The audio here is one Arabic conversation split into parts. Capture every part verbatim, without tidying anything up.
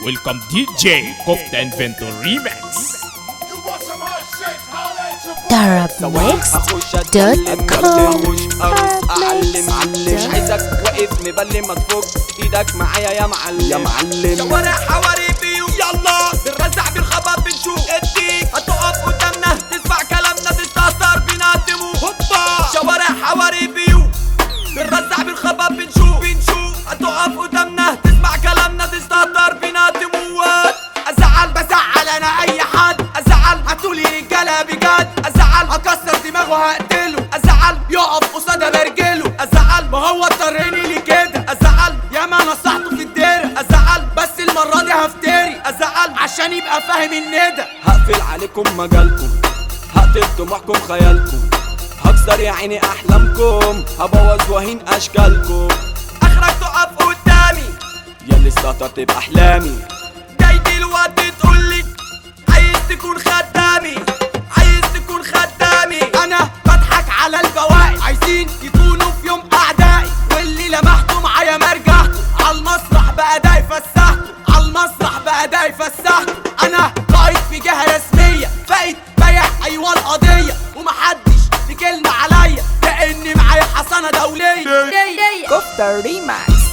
Welcome D J Kofta Inventor Remix. Darabmixed دوت كوم. اعلم علم مش عايزك واقف مبلم ما تفك ايدك معايا يا معلم يا معلم. شوارع حواري بيو يلا بنرزع بالخبط بنشوف اديك هتقف قدامنا تسمع كلامنا تستهتر بينا تموت هوبا. شوارع حواري بيو بنرزع بالخبط بنشوف بنشوف هتقف قدامنا تسمع كلامنا تستهتر بينا تموت. ازعل بزعل انا اي حد ازعل هتقولي رجاله بجد ازعل هكسر دماغه هقتله ازعل يقف قصادها برجله ازعل ما هو اضطرني لي كده ازعل ياما نصحته في الديره ازعل بس المره دي هفتري ازعل عشان يبقى فاهم الندى. هقفل عليكم مجالكم هقتل طموحكم خيالكم هكسر يا عيني احلامكم هبوظ وهين اشكالكم. اخرك تقف قدامي ياللي استهترت باحلامي جاي دلوقتي تقولي عايز تكون خدامي عايز تكون خدامي. انا بضحك على البواقي عايزين يكونوا في يوم اعدائي واللي لمحته معايا ما رجعته عالمسرح بأداء فسحته عالمسرح بأداء فسحته. انا قائد في جهه رسميه فايت بايع ايوه القضيه ومحدش ليه كلمه عليا لان معايا حصانه دوليه. كوفتا ريماكس.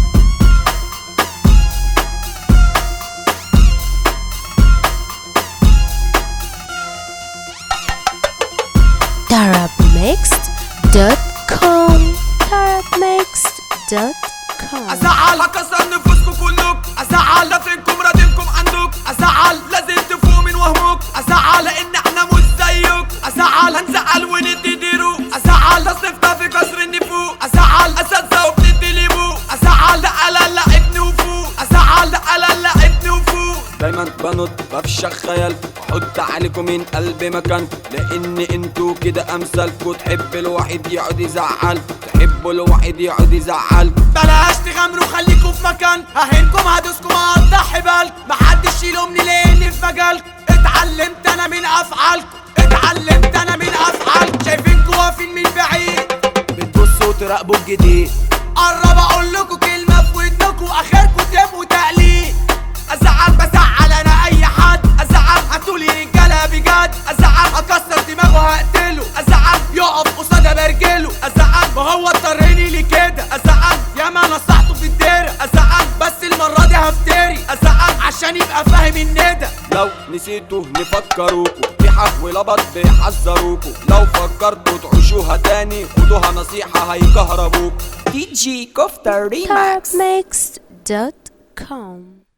Darabmixed دوت كوم. Darabmixed دوت كوم. ازعل هكسر نفوسكم كلكم ازعل دفنكم ردينكم عندك ازعل لازم تفوقوا من وهمك ازعل لان احنا مش زيك ازعل هنزعل وندي ديرو ازعل تصفنا في كسر النفوق ازعل اساتذه وبندي ليبو ازعل لا لا لا ابني وفوق ازعل لا لا لا ابني وفوق. دايما بنط بفشخ خيالكم احط عليكم من قلبي مكانكم لان انتوا كده امثالكم تحب الواحد يقعد يزعل تحبوا الواحد يقعد يزعل. بلاش تغامروا خليكم في مكان ههنكم هدوسكم هضحي بالكم محدش يلومني لاني في مجالكم اتعلمت انا من افعالكم اتعلمت انا من افعالكم. شايفينكوا واقفين من بعيد بتبصوا تراقبوا الجديد قرب اقول لكم كلمه في ودنكم اخركم تبقوا تقليد. ازعل بزعل انا اي حد ازعل هتقولي رجاله بجد ازعل هكسر دماغه هقتله ازعل يقف قصادها برجله ازعل ما هو اضطرني لي كده ازعل ياما نصحته في الديره ازعل بس المره دي هفتري ازعل عشان يبقى فاهم الندى. لو نسيتوا نفكروكوا في حق ولبط بيحذروكوا لو فكرتوا تعيشوها تاني خدوها نصيحه هيكهربوكوا. دي جي كوفتا ريماكس. Darabmixed دوت كوم.